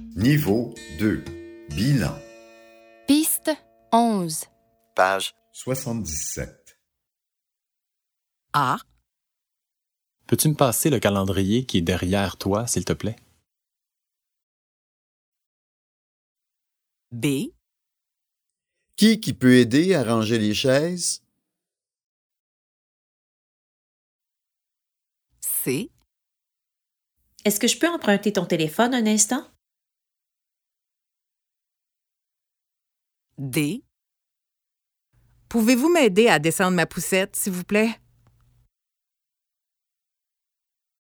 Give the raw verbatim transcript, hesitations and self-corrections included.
Niveau deux. Bilan. Piste onze. Page soixante-dix-sept. A. Peux-tu me passer le calendrier qui est derrière toi, s'il te plaît? B. Qui qui peut aider à ranger les chaises? C. Est-ce que je peux emprunter ton téléphone un instant? D. Pouvez-vous m'aider à descendre ma poussette, s'il vous plaît?